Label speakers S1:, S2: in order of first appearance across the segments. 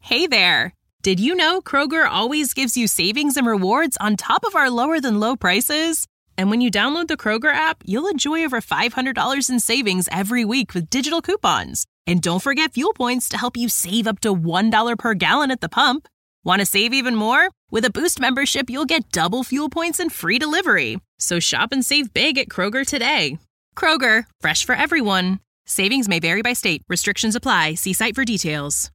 S1: Hey there! Did you know Kroger always gives you savings and rewards on top of our lower-than-low prices? And when you download the Kroger app, you'll enjoy over $500 in savings every week with digital coupons. And don't forget fuel points to help you save up to $1 per gallon at the pump. Want to save even more? With a Boost membership, you'll get double fuel points and free delivery. So shop and save big at Kroger today. Kroger, fresh for everyone. Savings may vary by state. Restrictions apply. See site for details.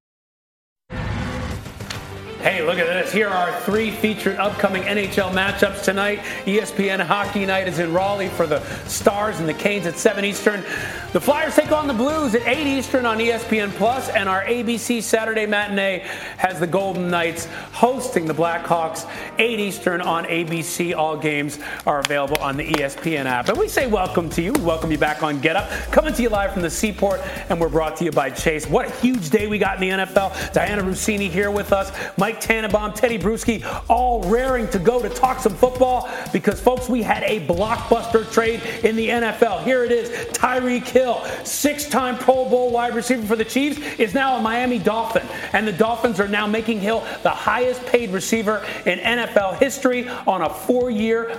S2: Hey, look at this. Here are 3 featured upcoming NHL matchups tonight. ESPN Hockey Night is in Raleigh for the Stars and the Canes at 7 Eastern. The Flyers take on the Blues at 8 Eastern on ESPN+, and our ABC Saturday matinee has the Golden Knights hosting the Blackhawks, 8 Eastern on ABC. All games are available on the ESPN app. And we say welcome to you. We welcome you back on Get Up. Coming to you live from the Seaport, and we're brought to you by Chase. What a huge day we got in the NFL. Diana Rossini here with us. Mike Tannenbaum, Teddy Bruschi, all raring to go to talk some football because, folks, we had a blockbuster trade in the NFL. Here it is. Tyreek Hill, 6-time Pro Bowl wide receiver for the Chiefs, is now a Miami Dolphin. And the Dolphins are now making Hill the highest paid receiver in NFL history on a 4-year,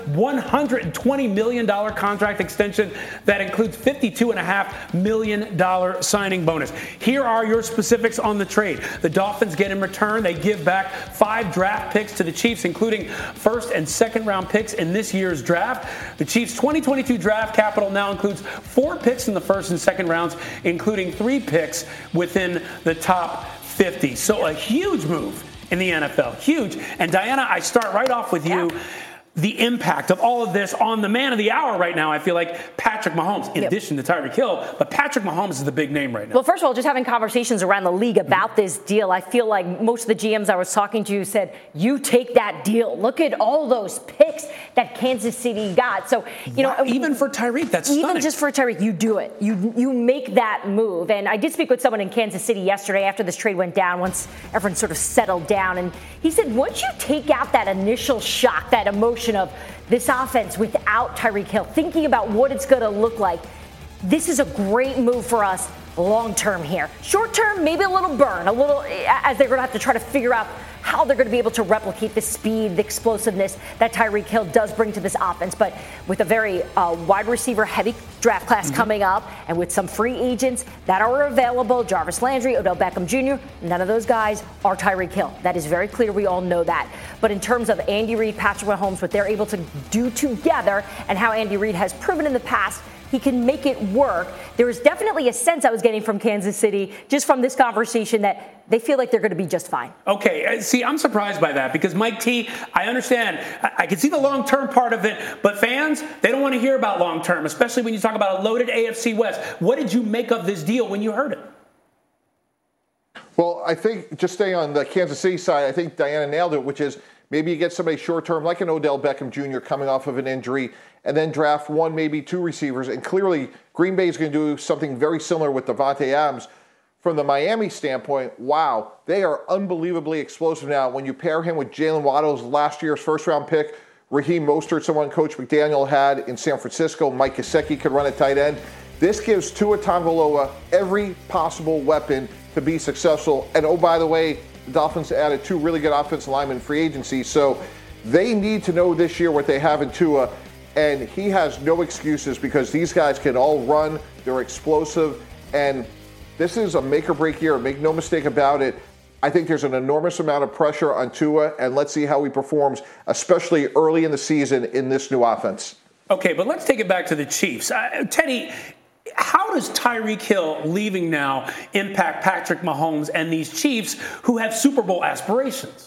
S2: $120 million contract extension that includes $52.5 million signing bonus. Here are your specifics on the trade. The Dolphins get in return, they give back 5 draft picks to the Chiefs, including first and second round picks in this year's draft. The Chiefs' 2022 draft capital now includes 4 picks in the first and second rounds, including 3 picks within the top 50. So a huge move in the NFL. Huge. And Diana, I start right off with you. The impact of all of this on the man of the hour right now, I feel like Patrick Mahomes, in addition to Tyreek Hill, but Patrick Mahomes is the big name right now.
S3: Well, first of all, just having conversations around the league about this deal, I feel like most of the GMs I was talking to said, you take that deal. Look at all those picks that Kansas City got. So,
S2: even for Tyreek, that's stunning.
S3: Even just for Tyreek, you do it. You make that move. And I did speak with someone in Kansas City yesterday after this trade went down, once everyone sort of settled down. And he said, once you take out that initial shock, that emotion of this offense without Tyreek Hill, thinking about what it's going to look like, this is a great move for us long term here. Short term, maybe a little burn, as they're going to have to try to figure out how they're going to be able to replicate the speed, the explosiveness that Tyreek Hill does bring to this offense. But with a very wide receiver heavy draft class coming up, and with some free agents that are available, Jarvis Landry, Odell Beckham Jr., none of those guys are Tyreek Hill. That is very clear. We all know that. But in terms of Andy Reid, Patrick Mahomes, what they're able to do together, and how Andy Reid has proven in the past he can make it work, there is definitely a sense I was getting from Kansas City just from this conversation that they feel like they're going to be just fine.
S2: Okay, see, I'm surprised by that because Mike T, I understand. I can see the long-term part of it, but fans, they don't want to hear about long-term, especially when you talk about a loaded AFC West. What did you make of this deal when you heard it?
S4: Well, I think, just staying on the Kansas City side, I think Diana nailed it, which is maybe you get somebody short-term like an Odell Beckham Jr. coming off of an injury, and then draft 1, maybe 2 receivers. And clearly, Green Bay is going to do something very similar with Davante Adams. From the Miami standpoint, wow, they are unbelievably explosive now. When you pair him with Jalen Waddle's last year's first-round pick, Raheem Mostert, someone Coach McDaniel had in San Francisco, Mike Gesicki could run a tight end. This gives Tua Tagovailoa every possible weapon to be successful. And oh, by the way, the Dolphins added 2 really good offensive linemen in free agency. So they need to know this year what they have in Tua. And he has no excuses because these guys can all run. They're explosive. And this is a make-or-break year. Make no mistake about it. I think there's an enormous amount of pressure on Tua. And let's see how he performs, especially early in the season in this new offense.
S2: Okay, but let's take it back to the Chiefs. Teddy, how does Tyreek Hill leaving now impact Patrick Mahomes and these Chiefs who have Super Bowl aspirations?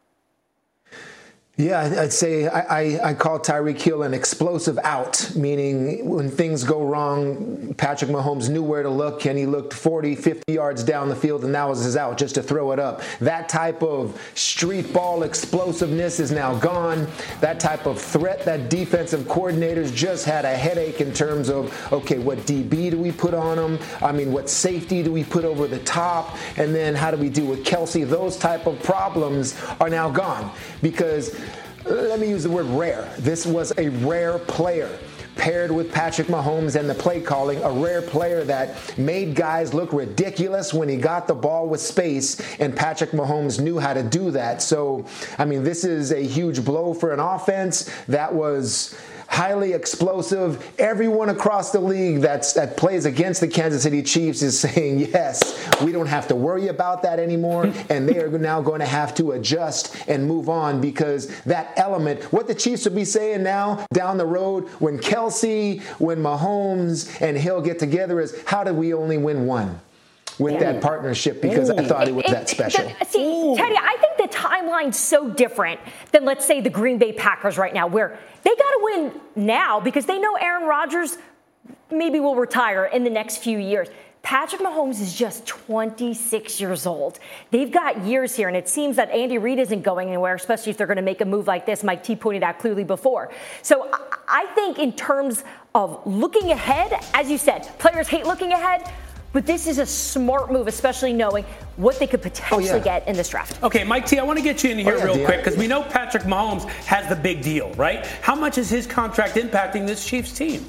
S5: Yeah, I'd say I call Tyreek Hill an explosive out, meaning when things go wrong, Patrick Mahomes knew where to look, and he looked 40, 50 yards down the field, and that was his out, just to throw it up. That type of street ball explosiveness is now gone. That type of threat that defensive coordinators just had a headache in terms of, okay, what DB do we put on them? I mean, what safety do we put over the top? And then how do we deal with Kelsey? Those type of problems are now gone because let me use the word rare. This was a rare player paired with Patrick Mahomes and the play calling, a rare player that made guys look ridiculous when he got the ball with space, and Patrick Mahomes knew how to do that. So, I mean, this is a huge blow for an offense that was highly explosive. Everyone across the league that plays against the Kansas City Chiefs is saying, yes, we don't have to worry about that anymore, and they are now going to have to adjust and move on, because that element, what the Chiefs will be saying now down the road when Kelsey, when Mahomes and Hill get together is, how did we only win one with that partnership? Because I thought it was that special.
S3: See, Teddy, I think the timeline's so different than, let's say, the Green Bay Packers right now, where they got to win now because they know Aaron Rodgers maybe will retire in the next few years. Patrick Mahomes is just 26 years old. They've got years here, and it seems that Andy Reid isn't going anywhere, especially if they're going to make a move like this. Mike T pointed out clearly before. So I think in terms of looking ahead, as you said, players hate looking ahead, but this is a smart move, especially knowing what they could potentially get in this draft.
S2: Okay, Mike T, I want to get you in here real quick, because we know Patrick Mahomes has the big deal, right? How much is his contract impacting this Chiefs team?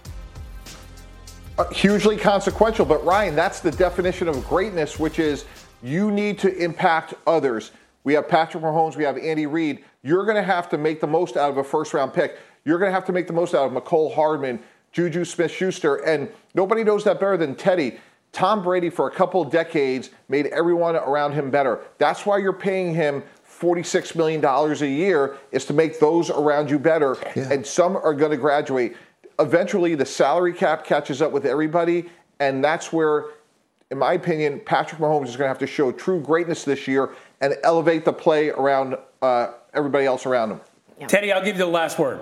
S4: Hugely consequential, but Ryan, that's the definition of greatness, which is you need to impact others. We have Patrick Mahomes, we have Andy Reid. You're going to have to make the most out of a first-round pick. You're going to have to make the most out of Mecole Hardman, Juju Smith-Schuster, and nobody knows that better than Teddy. Tom Brady, for a couple of decades, made everyone around him better. That's why you're paying him $46 million a year, is to make those around you better. Yeah. And some are going to graduate. Eventually, the salary cap catches up with everybody, and that's where, in my opinion, Patrick Mahomes is going to have to show true greatness this year and elevate the play around everybody else around him.
S2: Yeah. Teddy, I'll give you the last word.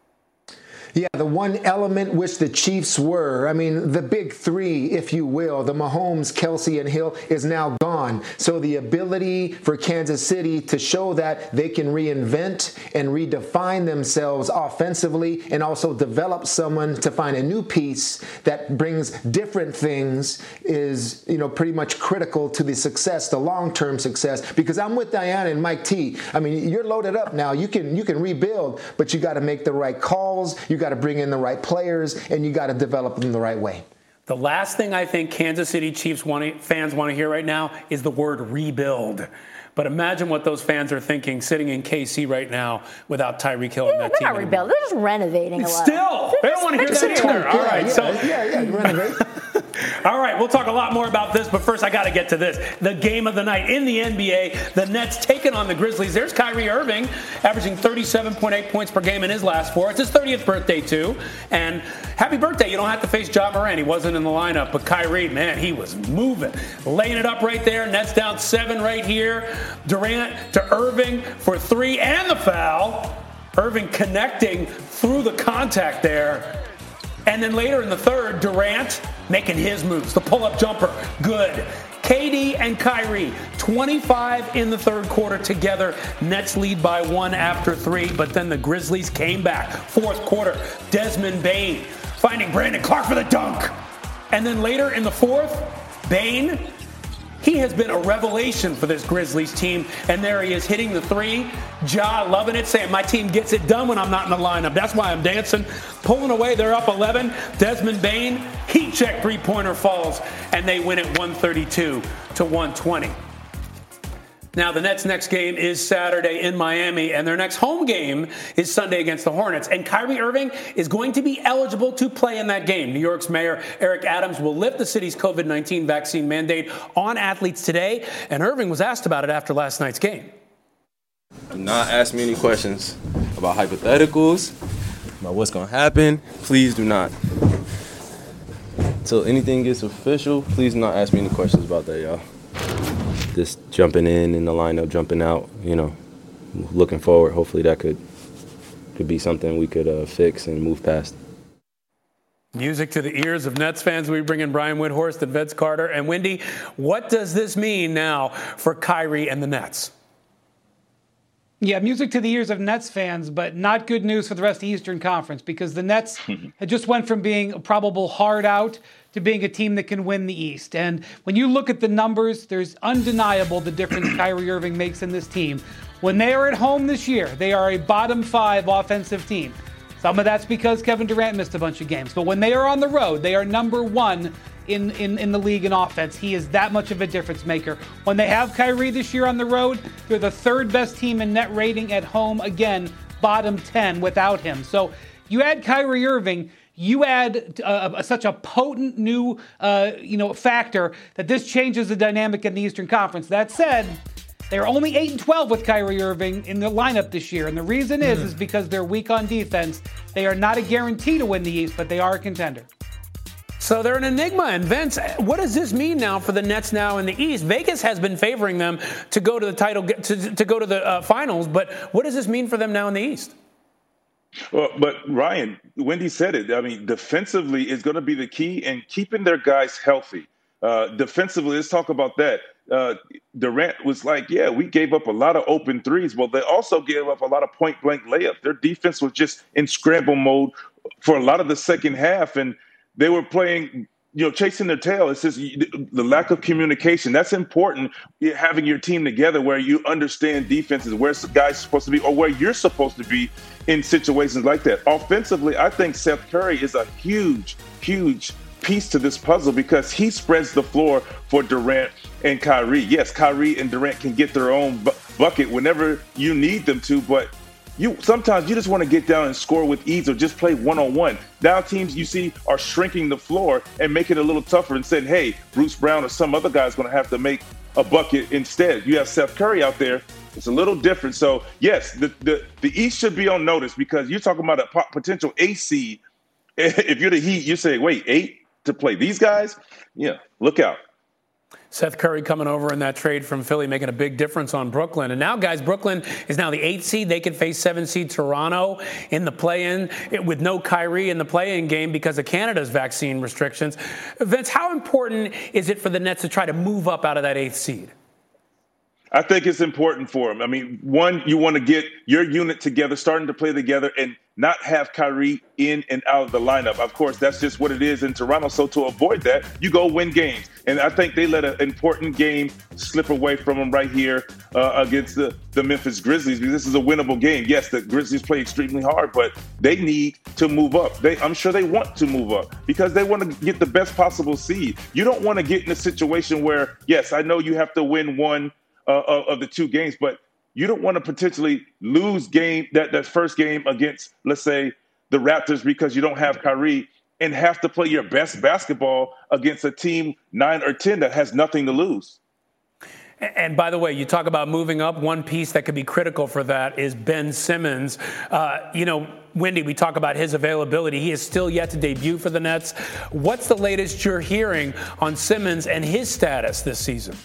S5: Yeah, the one element which the Chiefs were, I mean, the big three, if you will, the Mahomes, Kelsey, and Hill is now gone. So the ability for Kansas City to show that they can reinvent and redefine themselves offensively, and also develop someone to find a new piece that brings different things is, pretty much critical to the success, the long-term success. Because I'm with Diana and Mike T. I mean, you're loaded up now. You can rebuild, but you got to make the right calls. You got to bring in the right players, and you got to develop them the right way.
S2: The last thing I think Kansas City Chiefs fans want to hear right now is the word rebuild. But imagine what those fans are thinking sitting in KC right now without Tyreek Hill in that team.
S3: They're not rebuilding. They're just renovating a lot.
S2: Still, they don't want to hear that either. All right,
S5: renovate.
S2: All right, we'll talk a lot more about this, but first I got to get to this. The game of the night in the NBA, the Nets taking on the Grizzlies. There's Kyrie Irving, averaging 37.8 points per game in his last four. It's his 30th birthday, too. And happy birthday. You don't have to face Ja Morant. He wasn't in the lineup, but Kyrie, man, he was moving. Laying it up right there. Nets down 7 right here. Durant to Irving for 3 and the foul. Irving connecting through the contact there. And then later in the third, Durant making his moves. The pull-up jumper, good. KD and Kyrie, 25 in the third quarter together. Nets lead by 1 after 3, but then the Grizzlies came back. Fourth quarter, Desmond Bane finding Brandon Clark for the dunk. And then later in the fourth, Bane, he has been a revelation for this Grizzlies team. And there he is hitting the 3. Ja loving it, saying my team gets it done when I'm not in the lineup. That's why I'm dancing. Pulling away, they're up 11. Desmond Bane, heat check three-pointer falls. And they win it 132 to 120. Now, the Nets' next game is Saturday in Miami, and their next home game is Sunday against the Hornets. And Kyrie Irving is going to be eligible to play in that game. New York's Mayor Eric Adams will lift the city's COVID-19 vaccine mandate on athletes today, and Irving was asked about it after last night's game.
S6: Do not ask me any questions about hypotheticals, about what's going to happen. Please do not. Until anything gets official, please do not ask me any questions about that, y'all. Just jumping in the lineup, jumping out, looking forward. Hopefully that could be something we could fix and move past.
S2: Music to the ears of Nets fans. We bring in Brian Windhorst and Vince Carter. And Wendy, what does this mean now for Kyrie and the Nets?
S7: Yeah, music to the ears of Nets fans, but not good news for the rest of the Eastern Conference, because the Nets had just went from being a probable hard out to being a team that can win the East. And when you look at the numbers, there's undeniable the difference Kyrie Irving makes in this team. When they are at home this year, they are a bottom 5 offensive team. Some of that's because Kevin Durant missed a bunch of games. But when they are on the road, they are number one in the league in offense. He is that much of a difference maker. When they have Kyrie this year on the road, they're the third best team in net rating at home. Again, bottom 10 without him. So you add Kyrie Irving, you add such a potent new factor that this changes the dynamic in the Eastern Conference. That said, they're only 8-12 with Kyrie Irving in the lineup this year. And the reason is because they're weak on defense. They are not a guarantee to win the East, but they are a contender.
S2: So they're an enigma. And Vince, what does this mean now for the Nets now in the East? Vegas has been favoring them to go to the title, to go to the finals. But what does this mean for them now in the East?
S8: Well, but Ryan, Wendy said it. I mean, defensively is going to be the key, and keeping their guys healthy. Defensively, let's talk about that. Durant was like, yeah, we gave up a lot of open threes. Well, they also gave up a lot of point-blank layups. Their defense was just in scramble mode for a lot of the second half, and they were playing, chasing their tail. It's just the lack of communication. That's important, having your team together where you understand defenses, where guys are supposed to be or where you're supposed to be in situations like that. Offensively, I think Seth Curry is a huge, huge piece to this puzzle because he spreads the floor for Durant and Kyrie. Yes, Kyrie and Durant can get their own bucket whenever you need them to, but sometimes you just want to get down and score with ease or just play one-on-one. Now teams you see are shrinking the floor and making it a little tougher and saying, hey, Bruce Brown or some other guy is going to have to make a bucket instead. You have Seth Curry out there. It's a little different. So, yes, the East should be on notice because you're talking about a potential 8 seed. If you're the Heat, you say, wait, 8 to play these guys? Yeah, look out.
S2: Seth Curry coming over in that trade from Philly, making a big difference on Brooklyn. And now, guys, Brooklyn is now the 8th seed. They could face 7th seed Toronto in the play-in with no Kyrie in the play-in game because of Canada's vaccine restrictions. Vince, how important is it for the Nets to try to move up out of that 8th seed?
S8: I think it's important for them. I mean, one, you want to get your unit together, starting to play together, and not have Kyrie in and out of the lineup. Of course, that's just what it is in Toronto. So to avoid that, you go win games. And I think they let an important game slip away from them right here against the Memphis Grizzlies because this is a winnable game. Yes, the Grizzlies play extremely hard, but they need to move up. I'm sure they want to move up because they want to get the best possible seed. You don't want to get in a situation where, yes, I know you have to win one of the 2 games, but you don't want to potentially lose that first game against, let's say, the Raptors because you don't have Kyrie and have to play your best basketball against a team 9 or 10 that has nothing to lose.
S2: And by the way, you talk about moving up. One piece that could be critical for that is Ben Simmons. Wendy, we talk about his availability. He is still yet to debut for the Nets. What's the latest you're hearing on Simmons and his status this season?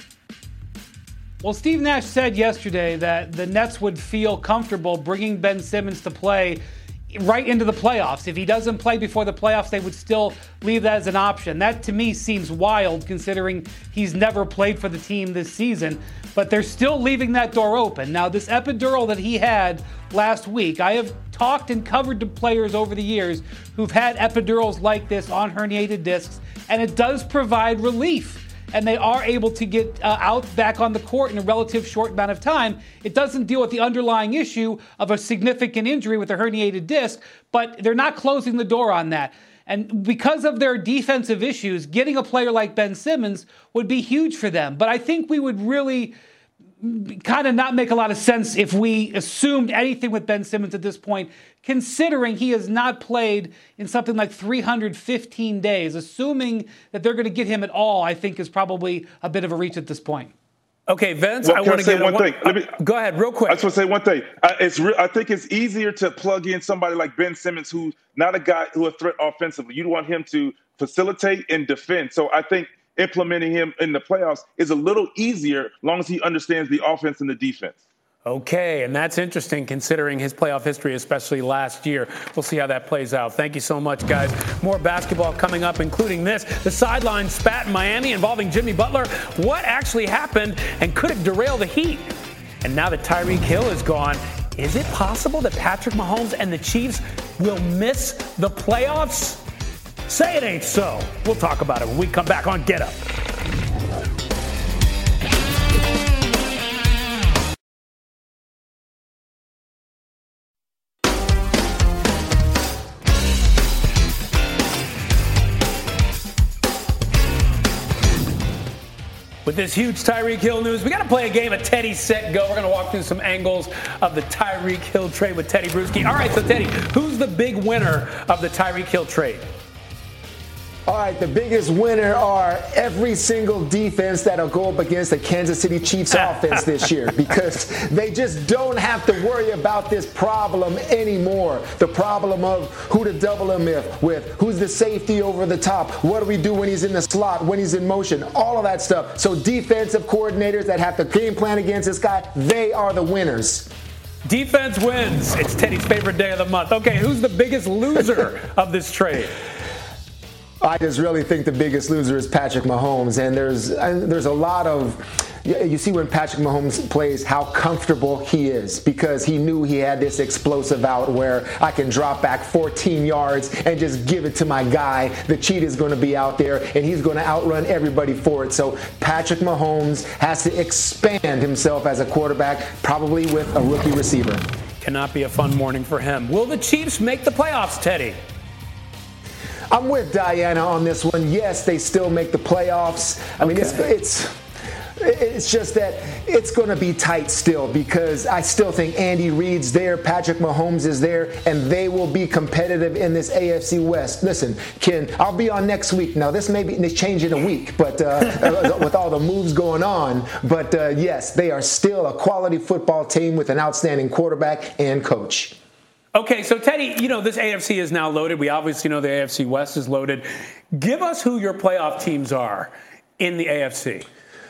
S7: Well, Steve Nash said yesterday that the Nets would feel comfortable bringing Ben Simmons to play right into the playoffs. If he doesn't play before the playoffs, they would still leave that as an option. That, to me, seems wild considering he's never played for the team this season. But they're still leaving that door open. Now, this epidural that he had last week, I have talked and covered to players over the years who've had epidurals like this on herniated discs, and it does provide relief. And they are able to get back on the court in a relative short amount of time. It doesn't deal with the underlying issue of a significant injury with a herniated disc, but they're not closing the door on that. And because of their defensive issues, getting a player like Ben Simmons would be huge for them. But I think we would really kind of not make a lot of sense if we assumed anything with Ben Simmons at this point, considering he has not played in something like 315 days. Assuming that they're going to get him at all, I think is probably a bit of a reach at this point.
S2: Okay, Vince,
S8: well,
S2: I want to
S8: say one thing.
S2: Go ahead, real quick.
S8: I just want to say one thing. I think it's easier to plug in somebody like Ben Simmons, who's not a guy who a threat offensively. You want him to facilitate and defend. So I think implementing him in the playoffs is a little easier as long as he understands the offense and the defense.
S2: Okay, and that's interesting considering his playoff history, especially last year. We'll see how that plays out. Thank you so much, guys. More basketball coming up, including this. The sideline spat in Miami involving Jimmy Butler. What actually happened, and could it derail the Heat? And now that Tyreek Hill is gone, is it possible that Patrick Mahomes and the Chiefs will miss the playoffs? Say it ain't so. We'll talk about it when we come back on Get Up. this huge Tyreek Hill news, we got to play a game of Teddy Set Go. We're going to walk through some angles of the Tyreek Hill trade with Teddy Bruschi. All right, so Teddy, who's the big winner of the Tyreek Hill trade?
S5: All right, the biggest winner are every single defense that'll go up against the Kansas City Chiefs offense this year, because they just don't have to worry about this problem anymore. The problem of who to double him with, who's the safety over the top, what do we do when he's in the slot, when he's in motion, all of that stuff. So defensive coordinators that have to game plan against this guy, they are the winners.
S2: Defense wins. It's Teddy's favorite day of the month. Okay, who's the biggest loser of this trade?
S5: I just really think the biggest loser is Patrick Mahomes, and there's a lot of, you see when Patrick Mahomes plays how comfortable he is, because he knew he had this explosive out where I can drop back 14 yards and just give it to my guy. The cheat is going to be out there, and he's going to outrun everybody for it. So Patrick Mahomes has to expand himself as a quarterback, probably with a rookie receiver.
S2: Cannot be a fun morning for him. Will the Chiefs make the playoffs, Teddy?
S5: I'm with Diana on this one. Yes, they still make the playoffs. I mean, it's just that it's going to be tight still, because I still think Andy Reid's there, Patrick Mahomes is there, and they will be competitive in this AFC West. Listen, Ken, I'll be on next week. Now, this may change in a week, but with all the moves going on. But yes, they are still a quality football team with an outstanding quarterback and coach.
S2: Okay, so Teddy, this AFC is now loaded. We obviously know the AFC West is loaded. Give us who your playoff teams are in the AFC.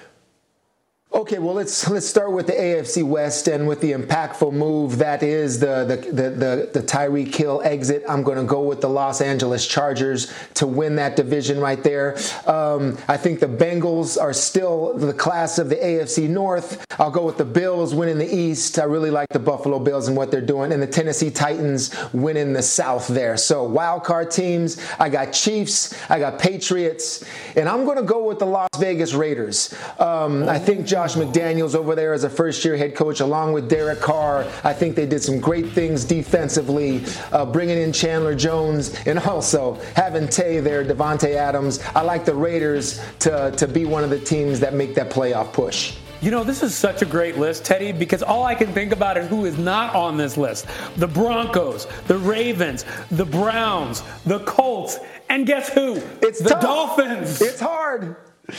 S5: Okay, well, let's start with the AFC West and with the impactful move that is the Tyreek Hill exit. I'm going to go with the Los Angeles Chargers to win that division right there. I think the Bengals are still the class of the AFC North. I'll go with the Bills winning the East. I really like the Buffalo Bills and what they're doing, and the Tennessee Titans winning the South there. So wild card teams, I got Chiefs, I got Patriots, and I'm going to go with the Las Vegas Raiders. I think Josh McDaniels over there as a first-year head coach, along with Derek Carr. I think they did some great things defensively, bringing in Chandler Jones and also having Tay there, Devontae Adams. I like the Raiders to be one of the teams that make that playoff push.
S2: This is such a great list, Teddy, because all I can think about is who is not on this list. The Broncos, the Ravens, the Browns, the Colts, and guess who?
S5: It's
S2: the
S5: tough.
S2: Dolphins.
S5: It's hard.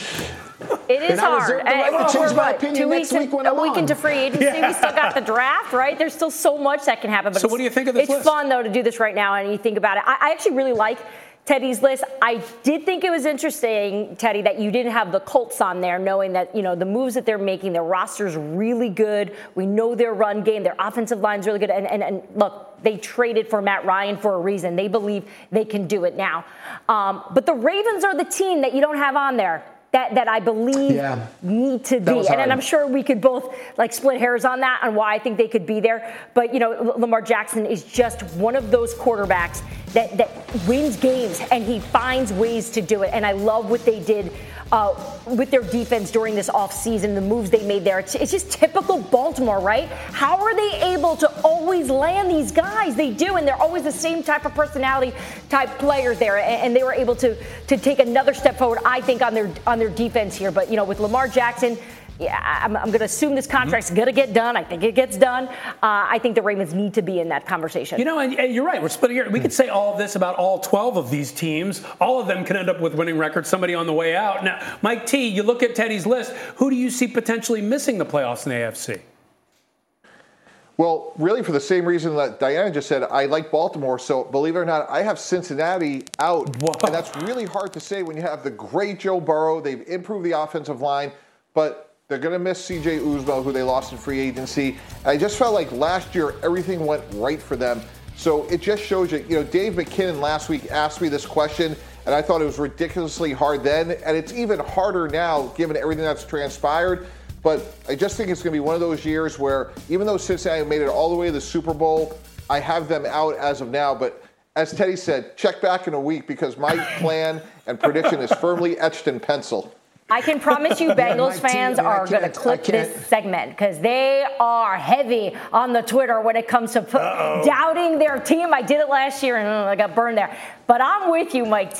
S3: It is hard.
S5: Two weeks
S3: a week into free agency. Yeah. We still got the draft, right? There's still so much that can happen. But
S2: so what do you think of this list?
S3: It's fun, though, to do this right now, and you think about it. I actually really like Teddy's list. I did think it was interesting, Teddy, that you didn't have the Colts on there, knowing that, the moves that they're making, their roster's really good. We know their run game, their offensive line's really good. And look, they traded for Matt Ryan for a reason. They believe they can do it now. But the Ravens are the team that you don't have on there. That I believe need to be. And I'm sure we could both split hairs on that, on why I think they could be there. But, Lamar Jackson is just one of those quarterbacks that wins games, and he finds ways to do it. And I love what they did with their defense during this offseason, the moves they made there. It's just typical Baltimore, right? How are they able to always land these guys? They do, and they're always the same type of personality type players there. And they were able to take another step forward, I think, on their defense here. But, with Lamar Jackson, I'm going to assume this contract's going to get done. I think it gets done. I think the Ravens need to be in that conversation.
S2: And you're right. We're splitting here. We could say all of this about all 12 of these teams. All of them can end up with winning records, somebody on the way out. Now, Mike T., you look at Teddy's list. Who do you see potentially missing the playoffs in the AFC?
S4: Well, really for the same reason that Diana just said, I like Baltimore. So believe it or not, I have Cincinnati out. Whoa. And that's really hard to say when you have the great Joe Burrow. They've improved the offensive line, but they're going to miss C.J. Uzomah, who they lost in free agency. I just felt like last year everything went right for them. So it just shows you, Dave McKinnon last week asked me this question, and I thought it was ridiculously hard then. And it's even harder now, given everything that's transpired. But I just think it's going to be one of those years where, even though Cincinnati made it all the way to the Super Bowl, I have them out as of now. But as Teddy said, check back in a week, because my plan and prediction is firmly etched in pencil.
S3: I can promise you Bengals fans are going to clip this segment, because they are heavy on the Twitter when it comes to doubting their team. I did it last year and I got burned there. But I'm with you, Mike T.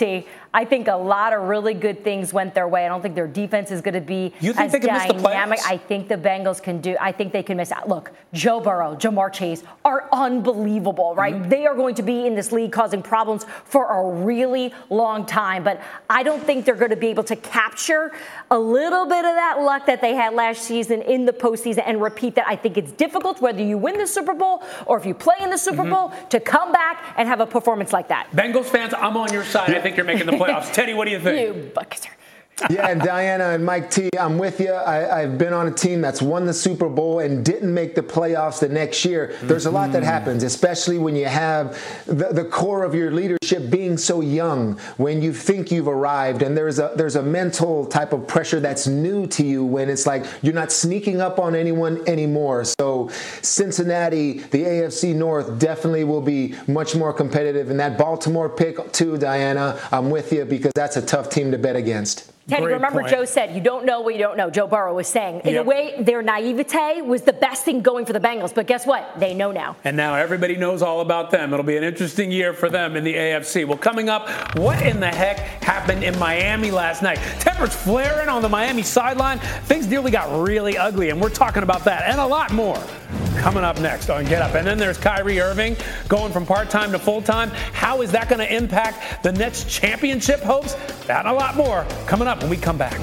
S3: I think a lot of really good things went their way. I don't think their defense is going to be
S2: you think
S3: as
S2: they can
S3: dynamic.
S2: Miss the playoffs?
S3: I think the Bengals can do. I think they can miss out. Look, Joe Burrow, Jamar Chase are unbelievable, right? Mm-hmm. They are going to be in this league causing problems for a really long time. But I don't think they're going to be able to capture a little bit of that luck that they had last season in the postseason and repeat that. I think it's difficult, whether you win the Super Bowl or if you play in the Super Bowl, to come back and have a performance like that.
S2: Bengals fans, I'm on your side. I think you're making the playoffs. Teddy, what do you think?
S3: You bucketer.
S5: Yeah, and Diana and Mike T, I'm with you. I've been on a team that's won the Super Bowl and didn't make the playoffs the next year. There's a lot that happens, especially when you have the core of your leadership being so young, when you think you've arrived, and there's a mental type of pressure that's new to you when it's like you're not sneaking up on anyone anymore. So Cincinnati, the AFC North, definitely will be much more competitive. And that Baltimore pick too, Diana, I'm with you because that's a tough team to bet against.
S3: Teddy,
S2: Great
S3: remember
S2: point.
S3: Joe said, you don't know what you don't know. Joe Burrow was saying. In a way, their naivete was the best thing going for the Bengals. But guess what? They know now.
S2: And now everybody knows all about them. It'll be an interesting year for them in the AFC. Well, coming up, what in the heck happened in Miami last night? Tempers flaring on the Miami sideline. Things nearly got really ugly, and we're talking about that and a lot more coming up next on Get Up. And then there's Kyrie Irving going from part-time to full-time. How is that going to impact the Nets' championship hopes? That and a lot more coming up when we come back.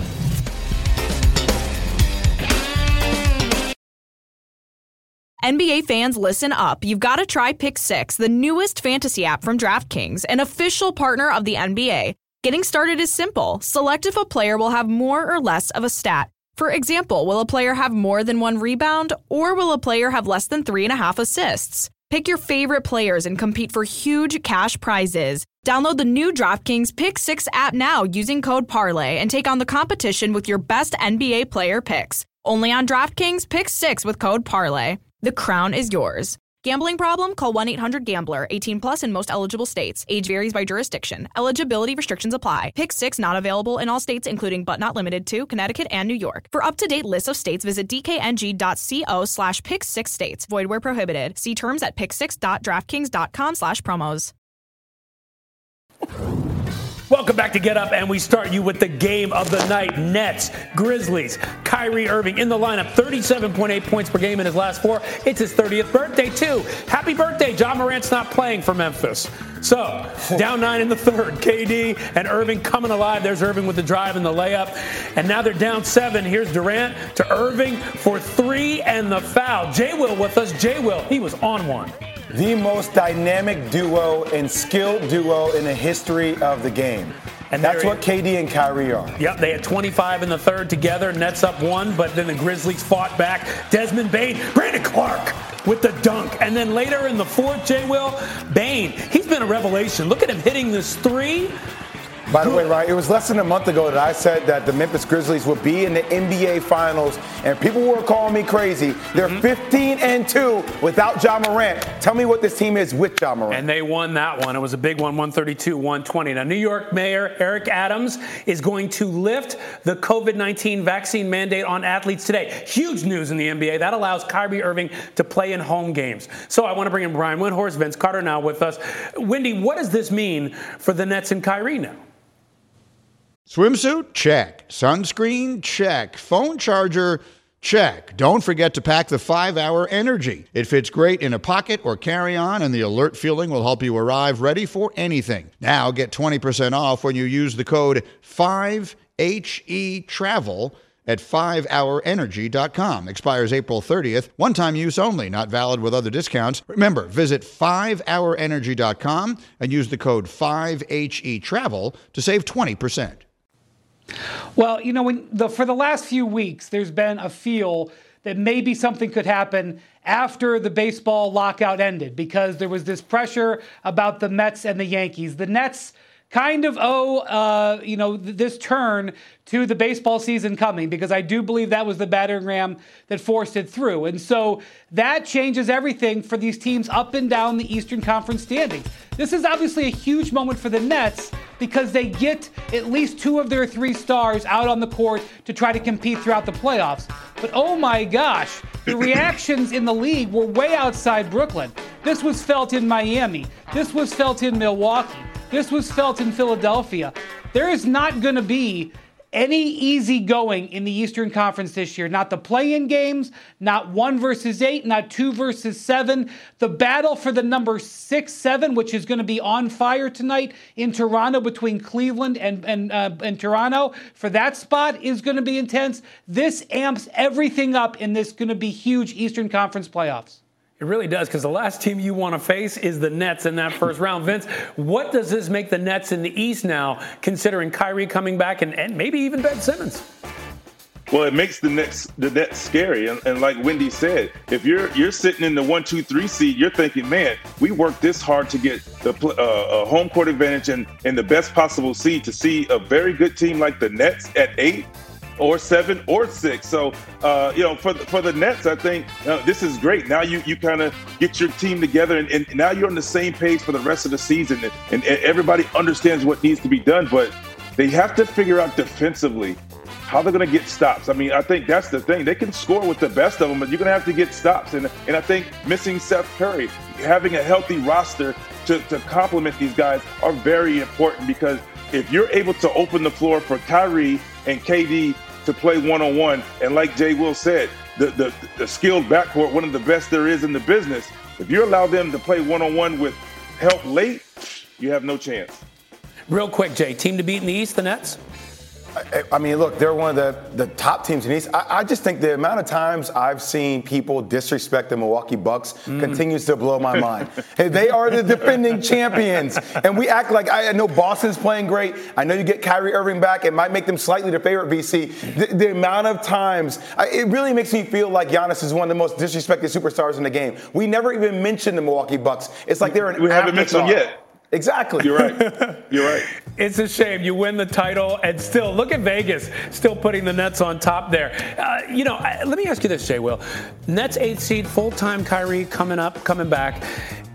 S9: NBA fans, listen up. You've got to try Pick 6, the newest fantasy app from DraftKings, an official partner of the NBA. Getting started is simple. Select if a player will have more or less of a stat. For example, will a player have more than 1 rebound, or will a player have less than 3.5 assists? Pick your favorite players and compete for huge cash prizes. Download the new DraftKings Pick 6 app now using code PARLAY and take on the competition with your best NBA player picks. Only on DraftKings Pick 6 with code PARLAY. The crown is yours. Gambling problem? Call 1-800-GAMBLER. 18 plus in most eligible states. Age varies by jurisdiction. Eligibility restrictions apply. Pick 6 not available in all states, including but not limited to Connecticut and New York. For up-to-date lists of states, visit dkng.co/pick6states. Void where prohibited. See terms at pick6.draftkings.com/promos.
S2: Welcome back to Get Up, and we start you with the game of the night. Nets, Grizzlies, Kyrie Irving in the lineup, 37.8 points per game in his last 4. It's his 30th birthday, too. Happy birthday. Ja Morant's not playing for Memphis. So, down 9 in the third. KD and Irving coming alive. There's Irving with the drive and the layup. And now they're down 7. Here's Durant to Irving for 3 and the foul. Jay Will with us. Jay Will, he was on one.
S10: The most dynamic duo and skilled duo in the history of the game. And that's what KD and Kyrie are.
S2: Yep, they had 25 in the third together. Nets up 1, but then the Grizzlies fought back. Desmond Bane, Brandon Clark with the dunk. And then later in the fourth, Jay Will, Bane, he's been a revelation. Look at him hitting this 3.
S10: By the way, Ryan, it was less than a month ago that I said that the Memphis Grizzlies would be in the NBA Finals, and people were calling me crazy. They're 15-2 without Ja Morant. Tell me what this team is with Ja Morant.
S2: And they won that one. It was a big one, 132-120. Now, New York Mayor Eric Adams is going to lift the COVID-19 vaccine mandate on athletes today. Huge news in the NBA. That allows Kyrie Irving to play in home games. So I want to bring in Brian Windhorst, Vince Carter now with us. Wendy, what does this mean for the Nets and Kyrie now?
S11: Swimsuit? Check. Sunscreen? Check. Phone charger? Check. Don't forget to pack the 5-Hour Energy. It fits great in a pocket or carry-on, and the alert feeling will help you arrive ready for anything. Now get 20% off when you use the code 5HETRAVEL at 5hourenergy.com. Expires April 30th. One-time use only. Not valid with other discounts. Remember, visit 5hourenergy.com and use the code 5HETRAVEL to save 20%.
S7: Well, you know, for the last few weeks, there's been a feel that maybe something could happen after the baseball lockout ended because there was this pressure about the Mets and the Yankees. The Nets kind of owe, this turn to the baseball season coming because I do believe that was the battering ram that forced it through. And so that changes everything for these teams up and down the Eastern Conference standings. This is obviously a huge moment for the Nets because they get at least 2 of their 3 stars out on the court to try to compete throughout the playoffs. But oh my gosh, the reactions in the league were way outside Brooklyn. This was felt in Miami. This was felt in Milwaukee. This was felt in Philadelphia. There is not going to be any easy going in the Eastern Conference this year. Not the play-in games, not 1 versus 8, not 2 versus 7. The battle for the number 6, 7, which is going to be on fire tonight in Toronto between Cleveland and Toronto, for that spot is going to be intense. This amps everything up in this going to be huge Eastern Conference playoffs.
S2: It really does, because the last team you want to face is the Nets in that first round. Vince, what does this make the Nets in the East now, considering Kyrie coming back and maybe even Ben Simmons?
S8: Well, it makes the Nets scary. And like Wendy said, if you're sitting in the 1, 2, 3 seed, you're thinking, man, we worked this hard to get the home court advantage and the best possible seed, to see a very good team like the Nets at 8 or 7 or 6. So, for the Nets, I think this is great. Now you kind of get your team together, and now you're on the same page for the rest of the season, and everybody understands what needs to be done. But they have to figure out defensively how they're going to get stops. I mean, I think that's the thing. They can score with the best of them, but you're going to have to get stops. And I think missing Seth Curry, having a healthy roster to complement these guys are very important, because if you're able to open the floor for Kyrie and KD to play one-on-one, and like Jay Will said, the skilled backcourt, one of the best there is in the business, if you allow them to play one-on-one with help late, you have no chance.
S2: Real quick, Jay, team to beat in the East, the Nets?
S10: I mean, look, they're one of the top teams in the East. I just think the amount of times I've seen people disrespect the Milwaukee Bucks continues to blow my mind. Hey, they are the defending champions. And we act like, I know Boston's playing great. I know you get Kyrie Irving back. It might make them slightly the favorite, VC. The amount of times, it really makes me feel like Giannis is one of the most disrespected superstars in the game. We never even mentioned the Milwaukee Bucks. It's like they're
S8: We haven't mentioned them yet.
S10: Exactly.
S8: You're right. You're right.
S2: It's a shame you win the title and still look at Vegas, still putting the Nets on top there. Let me ask you this, Jay Will. Nets 8th seed, full-time Kyrie coming back.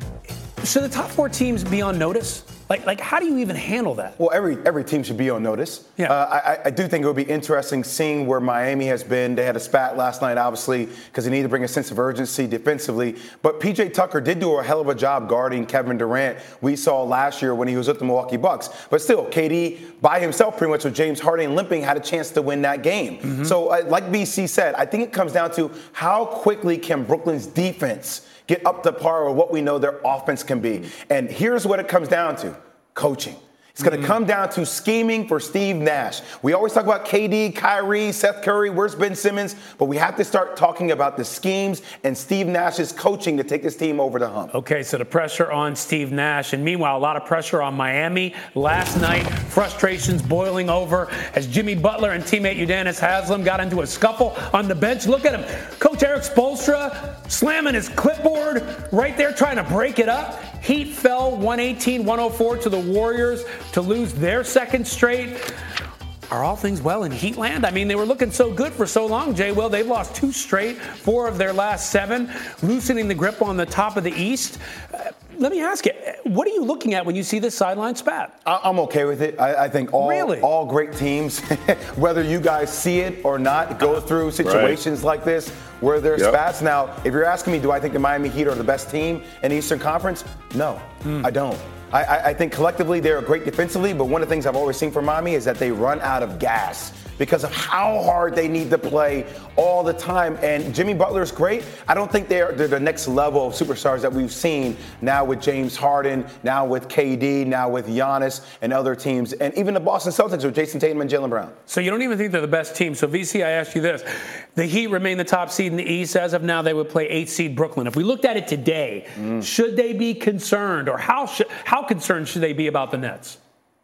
S2: Should the top 4 teams be on notice? Like, how do you even handle that?
S10: Well, every team should be on notice. Yeah. I do think it would be interesting seeing where Miami has been. They had a spat last night, obviously, because they need to bring a sense of urgency defensively. But P.J. Tucker did do a hell of a job guarding Kevin Durant. We saw last year when he was with the Milwaukee Bucks. But still, KD by himself, pretty much with James Harden limping, had a chance to win that game. Mm-hmm. So, like BC said, I think it comes down to how quickly can Brooklyn's defense get up to par with what we know their offense can be. And here's what it comes down to: coaching. It's going to come down to scheming for Steve Nash. We always talk about KD, Kyrie, Seth Curry, where's Ben Simmons? But we have to start talking about the schemes and Steve Nash's coaching to take this team over the hump.
S2: Okay, so the pressure on Steve Nash. And meanwhile, a lot of pressure on Miami. Last night, frustrations boiling over as Jimmy Butler and teammate Udonis Haslem got into a scuffle on the bench. Look at him. Coach Eric Spoelstra slamming his clipboard right there, trying to break it up. Heat fell 118-104 to the Warriors to lose their second straight. Are all things well in Heatland? I mean, they were looking so good for so long, Jay Will. They've lost 2 straight, 4 of their last 7, loosening the grip on the top of the East. Let me ask you, what are you looking at when you see this sideline spat?
S10: I'm okay with it. I think all great teams, whether you guys see it or not, go through situations like this where there's spats. Now, if you're asking me, do I think the Miami Heat are the best team in the Eastern Conference? No, I don't. I think collectively they're great defensively, but one of the things I've always seen from Miami is that they run out of gas because of how hard they need to play all the time. And Jimmy Butler is great. I don't think they're the next level of superstars that we've seen now with James Harden, now with KD, now with Giannis and other teams, and even the Boston Celtics with Jason Tatum and Jaylen Brown.
S2: So you don't even think they're the best team. So VC, I ask you this. The Heat remain the top seed in the East. As of now, they would play 8th seed Brooklyn. If we looked at it today, should they be concerned, or how concerned should they be about the Nets?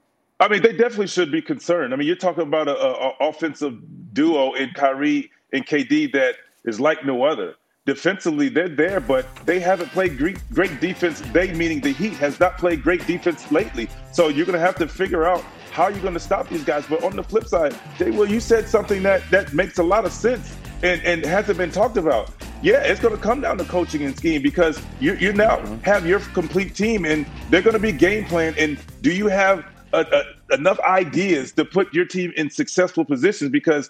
S8: I mean, they definitely should be concerned. I mean, you're talking about an offensive duo in Kyrie and KD that is like no other. Defensively, they're there, but they haven't played great defense. They, meaning the Heat, has not played great defense lately. So you're going to have to figure out how you're going to stop these guys. But on the flip side, Jay Will, you said something that makes a lot of sense and hasn't been talked about. Yeah, it's going to come down to coaching and scheme, because you now have your complete team, and they're going to be game plan. And do you have enough ideas to put your team in successful positions? Because,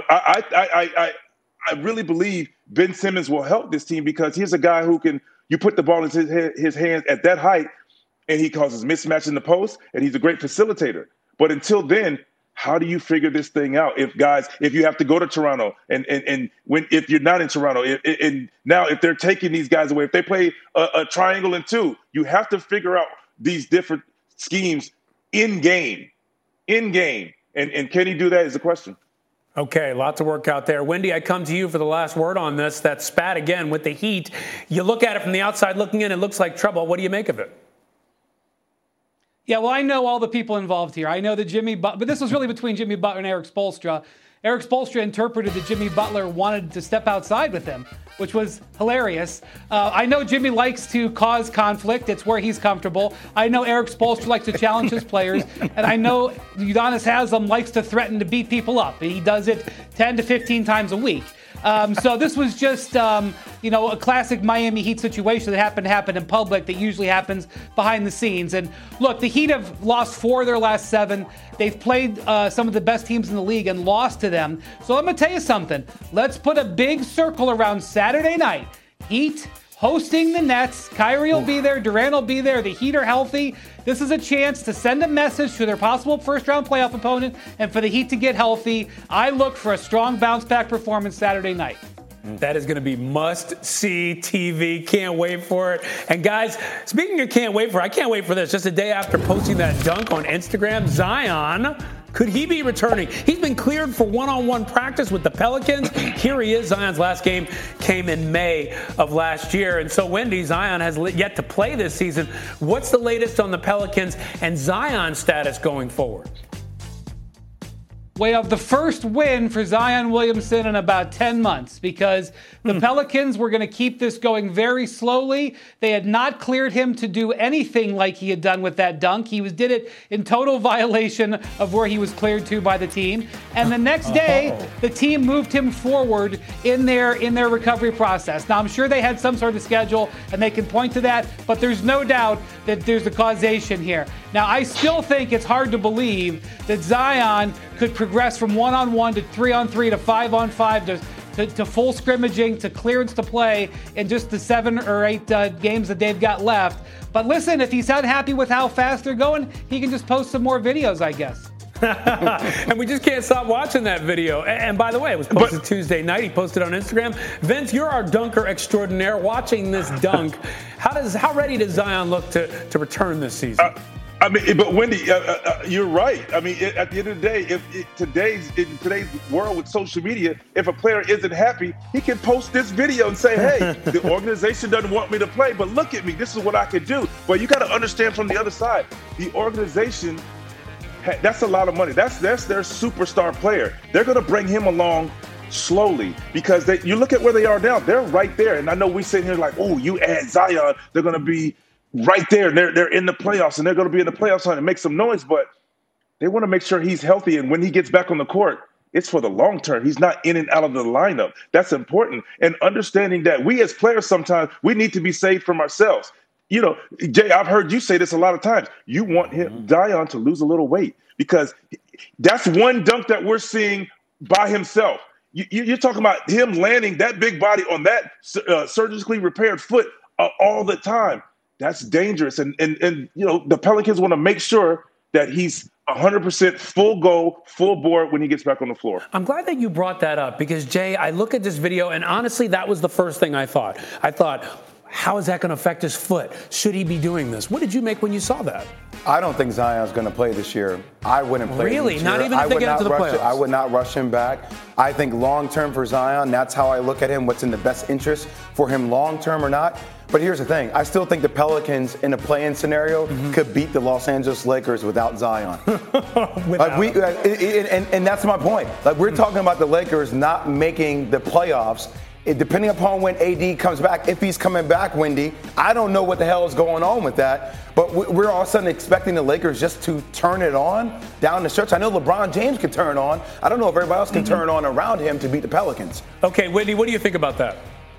S8: I really believe Ben Simmons will help this team, because he's a guy who can, you put the ball in his hands at that height, and he causes mismatch in the post, and he's a great facilitator. But until then, how do you figure this thing out? If you have to go to Toronto and if you're not in Toronto, and now if they're taking these guys away, if they play a triangle and 2, you have to figure out these different schemes in game. And can he do that is the question.
S2: Okay, lots of work out there. Wendy, I come to you for the last word on this. That spat again with the Heat. You look at it from the outside looking in, it looks like trouble. What do you make of it?
S7: Yeah, well, I know all the people involved here. I know that but this was really between Jimmy Butler and Erik Spoelstra. Erik Spoelstra interpreted that Jimmy Butler wanted to step outside with him, which was hilarious. I know Jimmy likes to cause conflict. It's where he's comfortable. I know Erik Spoelstra likes to challenge his players. And I know Udonis Haslem likes to threaten to beat people up. He does it 10 to 15 times a week. So this was just, a classic Miami Heat situation that happened to happen in public that usually happens behind the scenes. And look, the Heat have lost 4 of their last 7. They've played some of the best teams in the league and lost to them. So I'm going to tell you something. Let's put a big circle around Saturday night. Heat hosting the Nets. Kyrie will be there. Durant will be there. The Heat are healthy. This is a chance to send a message to their possible first-round playoff opponent and for the Heat to get healthy. I look for a strong bounce-back performance Saturday night.
S2: That is going to be must-see TV. Can't wait for it. And guys, speaking of can't wait for it, I can't wait for this. Just a day after posting that dunk on Instagram, Zion, could he be returning? He's been cleared for one-on-one practice with the Pelicans. Here he is. Zion's last game came in May of last year. And so, Wendy, Zion has yet to play this season. What's the latest on the Pelicans and Zion's status going forward?
S7: We have the first win for Zion Williamson in about 10 months because the Pelicans were going to keep this going very slowly. They had not cleared him to do anything like he had done with that dunk. He did it in total violation of where he was cleared to by the team. And the next day, the team moved him forward in their recovery process. Now, I'm sure they had some sort of schedule and they can point to that, but there's no doubt that there's a causation here. Now, I still think it's hard to believe that Zion could progress from 1-on-1 to 3-on-3 to 5-on-5 to full scrimmaging to clearance to play in just the 7 or 8 games that they've got left. But listen, if he's unhappy with how fast they're going, he can just post some more videos, I guess.
S2: And we just can't stop watching that video. And by the way, it was posted Tuesday night. He posted on Instagram. Vince, you're our dunker extraordinaire. Watching this dunk, how ready does Zion look to return this season?
S8: But Wendy, you're right. I mean, at the end of the day, in today's world with social media, if a player isn't happy, he can post this video and say, "Hey, the organization doesn't want me to play, but look at me. This is what I can do." But you got to understand from the other side, the organization. That's a lot of money. That's their superstar player. They're going to bring him along slowly because you look at where they are now. They're right there. And I know we sit here like, oh, you add Zion, they're going to be right there. They're in the playoffs, and they're going to be in the playoffs and make some noise. But they want to make sure he's healthy. And when he gets back on the court, it's for the long term. He's not in and out of the lineup. That's important. And understanding that we as players sometimes, we need to be saved from ourselves. You know, Jay, I've heard you say this a lot of times. You want Zion to lose a little weight because that's one dunk that we're seeing by himself. You're talking about him landing that big body on that surgically repaired foot all the time. That's dangerous. And you know, the Pelicans want to make sure that he's 100% full go, full board when he gets back on the floor.
S2: I'm glad that you brought that up because, Jay, I look at this video, and honestly, that was the first thing I thought. How is that going to affect his foot? Should he be doing this? What did you make when you saw that?
S10: I don't think Zion's going to play this year. I wouldn't play
S2: Really?
S10: this
S2: Not
S10: year.
S2: even if they get into the playoffs?
S10: I would not rush him back. I think long-term for Zion, that's how I look at him, what's in the best interest for him long-term or not. But here's the thing. I still think the Pelicans in a play-in scenario could beat the Los Angeles Lakers without Zion. And that's my point. Like, we're talking about the Lakers not making the playoffs. Depending upon when AD comes back, if he's coming back, Wendy, I don't know what the hell is going on with that. But we're all of a sudden expecting the Lakers just to turn it on down the stretch. I know LeBron James can turn on. I don't know if everybody else can turn on around him to beat the Pelicans.
S2: Okay, Whitney, what do you think about that?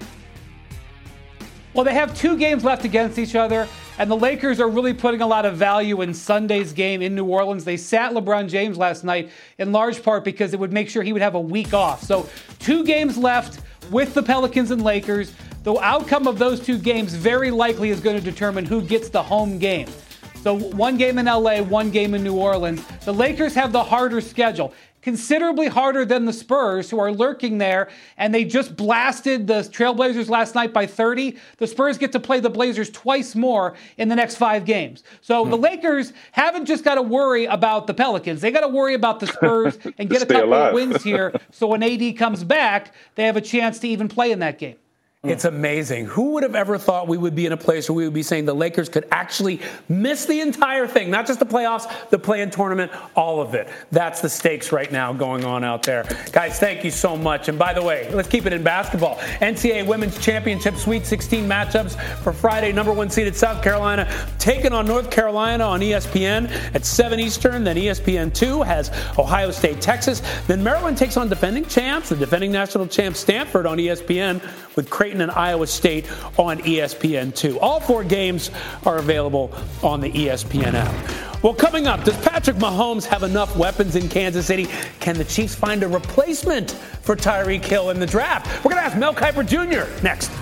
S7: Well, they have 2 games left against each other, and the Lakers are really putting a lot of value in Sunday's game in New Orleans. They sat LeBron James last night in large part because it would make sure he would have a week off. So 2 games left with the Pelicans and Lakers. The outcome of those 2 games very likely is going to determine who gets the home game. So 1 game in LA, 1 game in New Orleans. The Lakers have the harder schedule. Considerably harder than the Spurs, who are lurking there, and they just blasted the Trailblazers last night by 30. The Spurs get to play the Blazers twice more in the next 5 games. So the Lakers haven't just got to worry about the Pelicans. They got to worry about the Spurs and get a couple of wins here, so when AD comes back, they have a chance to even play in that game.
S2: It's amazing. Who would have ever thought we would be in a place where we would be saying the Lakers could actually miss the entire thing, not just the playoffs, the play-in tournament, all of it. That's the stakes right now going on out there. Guys, thank you so much. And by the way, let's keep it in basketball. NCAA Women's Championship Sweet 16 matchups for Friday. Number 1 seeded South Carolina taking on North Carolina on ESPN at 7 Eastern. Then ESPN 2 has Ohio State, Texas. Then Maryland takes on defending champs, the defending national champ Stanford on ESPN with Creighton and Iowa State on ESPN2. All 4 games are available on the ESPN app. Well, coming up, does Patrick Mahomes have enough weapons in Kansas City? Can the Chiefs find a replacement for Tyreek Hill in the draft? We're going to ask Mel Kiper Jr. next.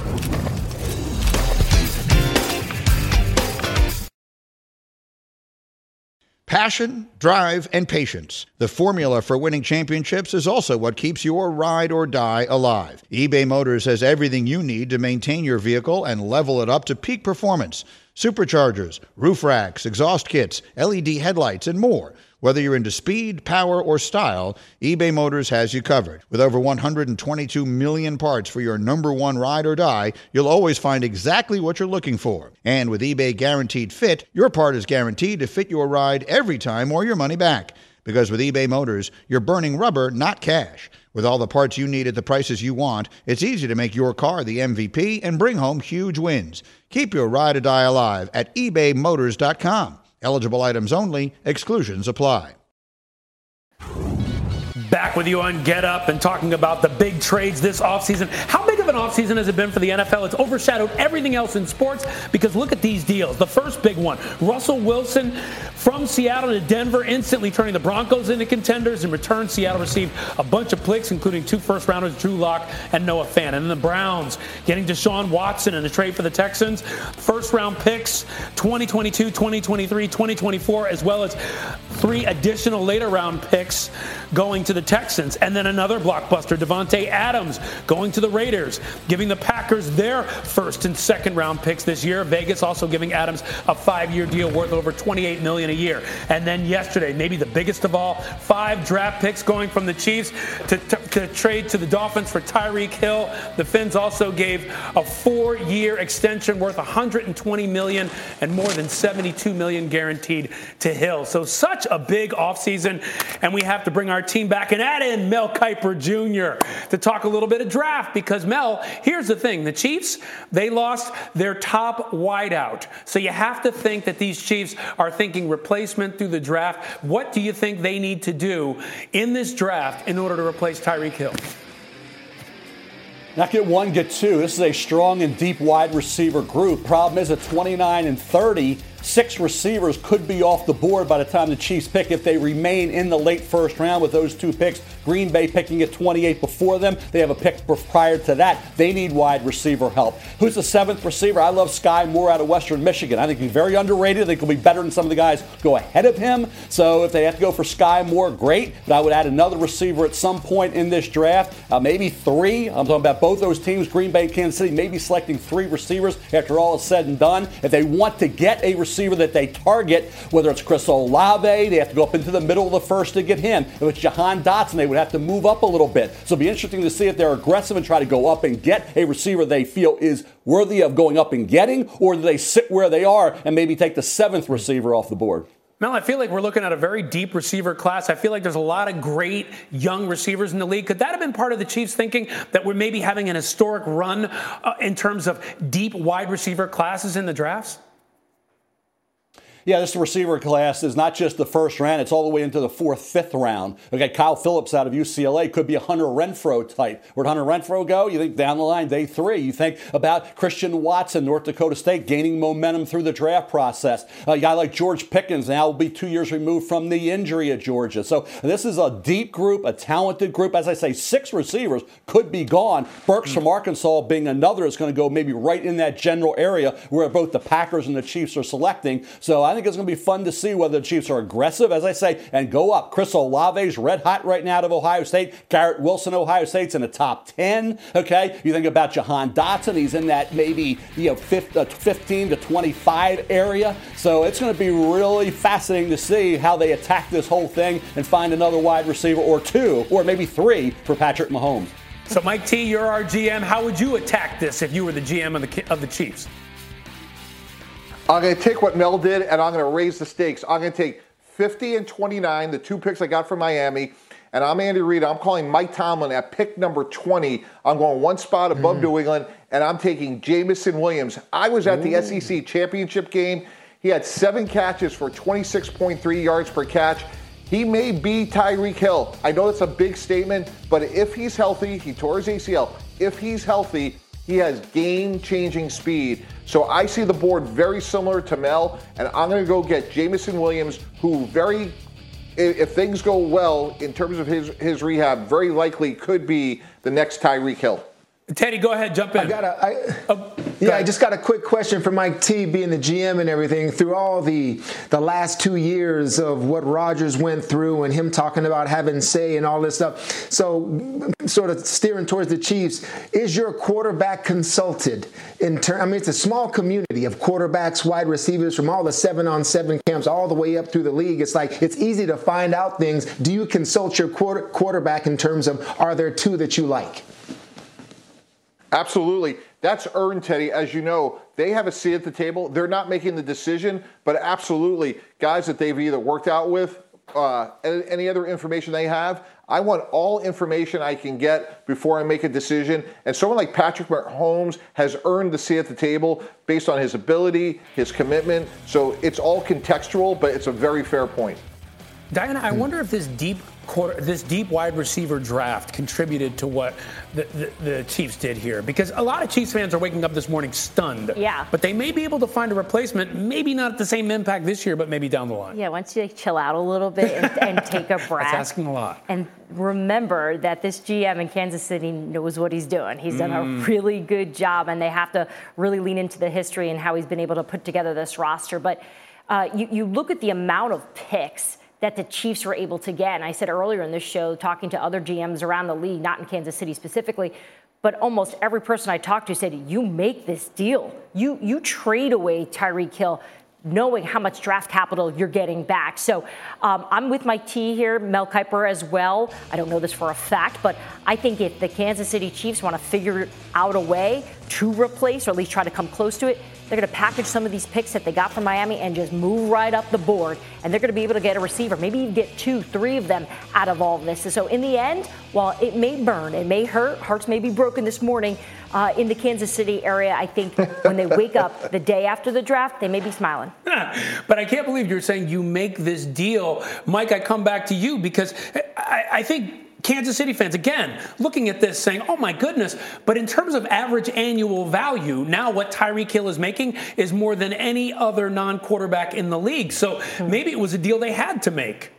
S11: Passion, drive, and patience. The formula for winning championships is also what keeps your ride or die alive. eBay Motors has everything you need to maintain your vehicle and level it up to peak performance. Superchargers, roof racks, exhaust kits, LED headlights, and more. Whether you're into speed, power, or style, eBay Motors has you covered. With over 122 million parts for your number one ride or die, you'll always find exactly what you're looking for. And with eBay Guaranteed Fit, your part is guaranteed to fit your ride every time or your money back. Because with eBay Motors, you're burning rubber, not cash. With all the parts you need at the prices you want, it's easy to make your car the MVP and bring home huge wins. Keep your ride or die alive at ebaymotors.com. Eligible items only. Exclusions apply.
S2: Back with you on Get Up and talking about the big trades this offseason. How big of an offseason has it been for the NFL? It's overshadowed everything else in sports because look at these deals. The first big one, Russell Wilson from Seattle to Denver, instantly turning the Broncos into contenders. In return, Seattle received a bunch of picks, including 2 first-rounders, Drew Lock and Noah Fant. And then the Browns getting Deshaun Watson in a trade for the Texans. First-round picks, 2022, 2023, 2024, as well as 3 additional later-round picks going to the Texans. And then another blockbuster, Devontae Adams, going to the Raiders, giving the Packers their first and second round picks this year. Vegas also giving Adams a 5-year deal worth over $28 million a year. And then yesterday, maybe the biggest of all, 5 draft picks going from the Chiefs to trade to the Dolphins for Tyreek Hill. The Finns also gave a 4-year extension worth $120 million and more than $72 million guaranteed to Hill. So such a big offseason, and we have to bring our team back and add in Mel Kiper Jr. to talk a little bit of draft because, Mel, here's the thing. The Chiefs, they lost their top wideout. So you have to think that these Chiefs are thinking replacement through the draft. What do you think they need to do in this draft in order to replace Tyreek Hill?
S12: Not get 1, get 2. This is a strong and deep wide receiver group. Problem is at 29 and 30, 6 receivers could be off the board by the time the Chiefs pick if they remain in the late first round with those 2 picks. Green Bay picking at 28 before them. They have a pick prior to that. They need wide receiver help. Who's the 7th receiver? I love Sky Moore out of Western Michigan. I think he's very underrated. I think he'll be better than some of the guys go ahead of him. So if they have to go for Sky Moore, great. But I would add another receiver at some point in this draft, maybe 3. I'm talking about both those teams, Green Bay and Kansas City, maybe selecting 3 receivers after all is said and done. If they want to get a receiver that they target, whether it's Chris Olave, they have to go up into the middle of the first to get him. If it's Jahan Dotson, they would have to move up a little bit. So it'll be interesting to see if they're aggressive and try to go up and get a receiver they feel is worthy of going up and getting, or do they sit where they are and maybe take the 7th receiver off the board?
S2: Mel, I feel like we're looking at a very deep receiver class. I feel like there's a lot of great young receivers in the league. Could that have been part of the Chiefs thinking that we're maybe having an historic run in terms of deep wide receiver classes in the drafts?
S12: Yeah, this receiver class is not just the first round. It's all the way into the 4th, 5th round. Okay, Kyle Phillips out of UCLA could be a Hunter Renfrow type. Where'd Hunter Renfrow go? You think down the line, day 3. You think about Christian Watson, North Dakota State, gaining momentum through the draft process. A guy like George Pickens now will be 2 years removed from the injury at Georgia. So this is a deep group, a talented group. As I say, 6 receivers could be gone. Burks from Arkansas being another is going to go maybe right in that general area where both the Packers and the Chiefs are selecting. So I think it's going to be fun to see whether the Chiefs are aggressive, as I say, and go up. Chris Olave's red hot right now out of Ohio State. Garrett Wilson, Ohio State's in the top 10. Okay, you think about Jahan Dotson, he's in that maybe 15 to 25 area. So it's going to be really fascinating to see how they attack this whole thing and find another wide receiver or two, or maybe three for Patrick Mahomes.
S2: So, Mike T, you're our GM. How would you attack this if you were the GM of the Chiefs?
S4: I'm going to take what Mel did, and I'm going to raise the stakes. I'm going to take 50 and 29, the 2 picks I got from Miami, and I'm Andy Reid. I'm calling Mike Tomlin at pick number 20. I'm going one spot above New England, and I'm taking Jameson Williams. I was at the SEC championship game. He had 7 catches for 26.3 yards per catch. He may be Tyreek Hill. I know that's a big statement, but if he's healthy, he tore his ACL. If he's healthy, he has game-changing speed. So I see the board very similar to Mel, and I'm going to go get Jameson Williams, who if things go well in terms of his rehab, very likely could be the next Tyreek Hill.
S2: Teddy, go ahead, jump in.
S5: I just got a quick question for Mike T, being the GM and everything. Through all the last 2 years of what Rodgers went through and him talking about having say and all this stuff, so sort of steering towards the Chiefs, is your quarterback consulted? It's a small community of quarterbacks, wide receivers from all the 7-on-7 camps all the way up through the league. It's like it's easy to find out things. Do you consult your quarterback in terms of, are there 2 that you like?
S4: Absolutely. That's earned, Teddy. As you know, they have a seat at the table. They're not making the decision, but absolutely, guys that they've either worked out with, any other information they have, I want all information I can get before I make a decision. And someone like Patrick Mahomes has earned the seat at the table based on his ability, his commitment. So it's all contextual, but it's a very fair point.
S2: Diana, I wonder if this deep wide receiver draft contributed to what the Chiefs did here, because a lot of Chiefs fans are waking up this morning stunned.
S3: Yeah.
S2: But they may be able to find a replacement, maybe not at the same impact this year, but maybe down the line.
S3: Yeah, once you chill out a little bit and take a breath.
S2: That's asking a lot.
S3: And remember that this GM in Kansas City knows what he's doing. He's done a really good job, and they have to really lean into the history and how he's been able to put together this roster. But you look at the amount of picks that the Chiefs were able to get. And I said earlier in this show, talking to other GMs around the league, not in Kansas City specifically, but almost every person I talked to said, you make this deal. You trade away Tyreek Hill, knowing how much draft capital you're getting back. So I'm with Mike T here, Mel Kiper as well. I don't know this for a fact, but I think if the Kansas City Chiefs want to figure out a way to replace, or at least try to come close to it, they're going to package some of these picks that they got from Miami and just move right up the board. And they're going to be able to get a receiver, maybe even get 2, 3 of them out of all of this. And so in the end, while it may burn, it may hurt, hearts may be broken this morning in the Kansas City area, I think when they wake up the day after the draft, they may be smiling.
S2: But I can't believe you're saying you make this deal. Mike, I come back to you because I think Kansas City fans, again, looking at this saying, oh my goodness, but in terms of average annual value, now what Tyreek Hill is making is more than any other non-quarterback in the league. So maybe it was a deal they had to make.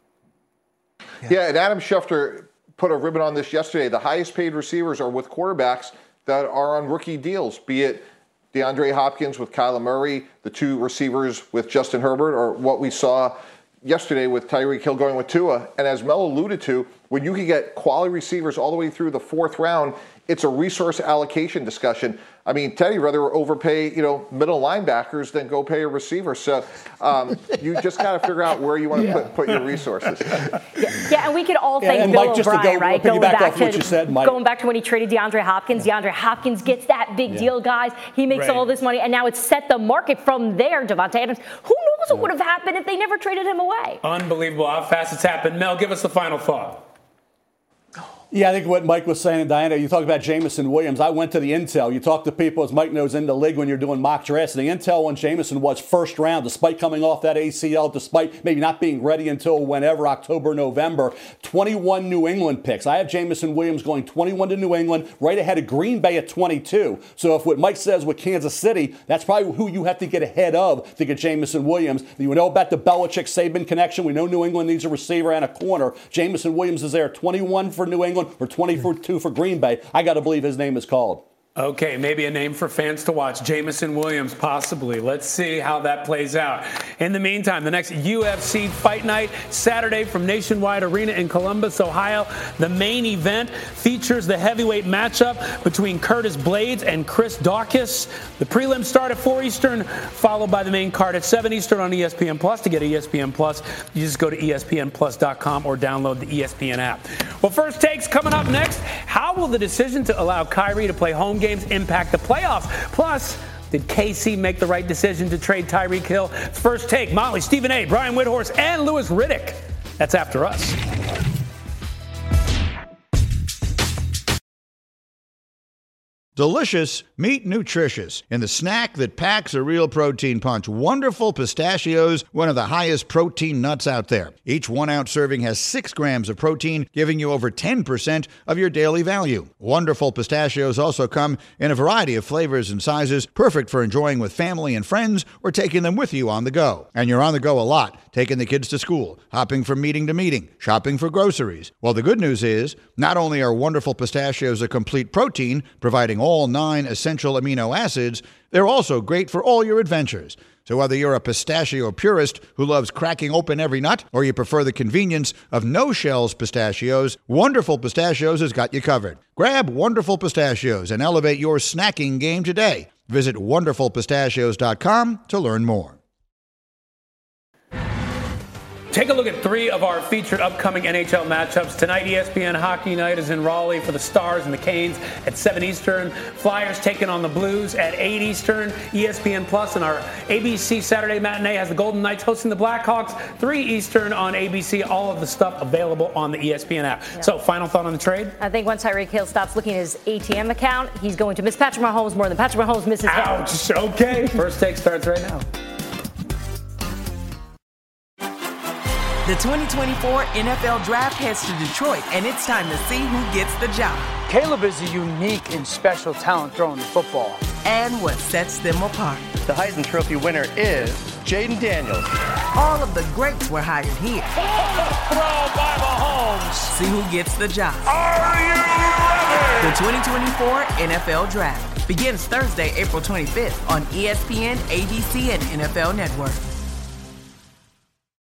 S4: Yeah, and Adam Schefter put a ribbon on this yesterday. The highest paid receivers are with quarterbacks that are on rookie deals, be it DeAndre Hopkins with Kyler Murray, the 2 receivers with Justin Herbert, or what we saw yesterday with Tyreek Hill going with Tua. And as Mel alluded to, when you can get quality receivers all the way through the 4th round, it's a resource allocation discussion. I mean, Teddy, rather overpay, middle linebackers than go pay a receiver. So you just got to figure out where you want to put your resources.
S3: Yeah, and we could all thank Bill O'Brien, right? Going back to
S12: what you said, Mike.
S3: Going back to when he traded DeAndre Hopkins. DeAndre Hopkins gets that big deal, guys. He makes all this money, and now it's set the market from there. Devontae Adams. Who knows what would have happened if they never traded him away?
S2: Unbelievable how fast it's happened. Mel, give us the final thought.
S12: Yeah, I think what Mike was saying, and Diana, you talk about Jameson Williams. I went to the intel. You talk to people, as Mike knows, in the league when you're doing mock drafts. And the intel on Jameson was first round, despite coming off that ACL, despite maybe not being ready until whenever, October, November. 21 New England picks. I have Jameson Williams going 21 to New England, right ahead of Green Bay at 22. So if what Mike says with Kansas City, that's probably who you have to get ahead of to get Jameson Williams. You know about the Belichick-Saban connection. We know New England needs a receiver and a corner. Jameson Williams is there, 21 for New England, or 22 for Green Bay. I got to believe his name is called.
S2: Okay, maybe a name for fans to watch. Jamison Williams, possibly. Let's see how that plays out. In the meantime, the next UFC Fight Night, Saturday from Nationwide Arena in Columbus, Ohio. The main event features the heavyweight matchup between Curtis Blades and Chris Daukaus. The prelims start at 4 Eastern, followed by the main card at 7 Eastern on ESPN Plus. To get ESPN Plus, you just go to ESPNplus.com or download the ESPN app. Well, First Take's coming up next. How will the decision to allow Kyrie to play home games impact the playoffs? Plus, did KC make the right decision to trade Tyreek Hill? First Take, Motley, Stephen A., Brian Whithorse, and Louis Riddick. That's after us.
S11: Delicious, meet nutritious. In the snack that packs a real protein punch, Wonderful Pistachios, one of the highest protein nuts out there. Each 1 ounce serving has 6 grams of protein, giving you over 10% of your daily value. Wonderful Pistachios also come in a variety of flavors and sizes, perfect for enjoying with family and friends or taking them with you on the go. And you're on the go a lot, taking the kids to school, hopping from meeting to meeting, shopping for groceries. Well, the good news is, not only are Wonderful Pistachios a complete protein, providing all 9 essential amino acids, they're also great for all your adventures. So whether you're a pistachio purist who loves cracking open every nut, or you prefer the convenience of no-shells pistachios, Wonderful Pistachios has got you covered. Grab Wonderful Pistachios and elevate your snacking game today. Visit wonderfulpistachios.com to learn more.
S2: Take a look at 3 of our featured upcoming NHL matchups. Tonight, ESPN Hockey Night is in Raleigh for the Stars and the Canes at 7 Eastern. Flyers taking on the Blues at 8 Eastern. ESPN Plus and our ABC Saturday Matinee has the Golden Knights hosting the Blackhawks, 3 Eastern on ABC. All of the stuff available on the ESPN app. Yeah. So, final thought on the trade?
S3: I think once Tyreek Hill stops looking at his ATM account, he's going to miss Patrick Mahomes more than Patrick Mahomes misses him.
S2: Ouch. Okay. First Take starts right now.
S13: The 2024 NFL Draft heads to Detroit, and it's time to see who gets the job.
S14: Caleb is a unique and special talent throwing the football.
S13: And what sets them apart.
S15: The Heisman Trophy winner is Jaden Daniels.
S13: All of the greats were hired here.
S14: Throw by Mahomes.
S13: See who gets the job.
S14: Are you ready?
S13: The 2024 NFL Draft begins Thursday, April 25th on ESPN, ABC, and NFL Network.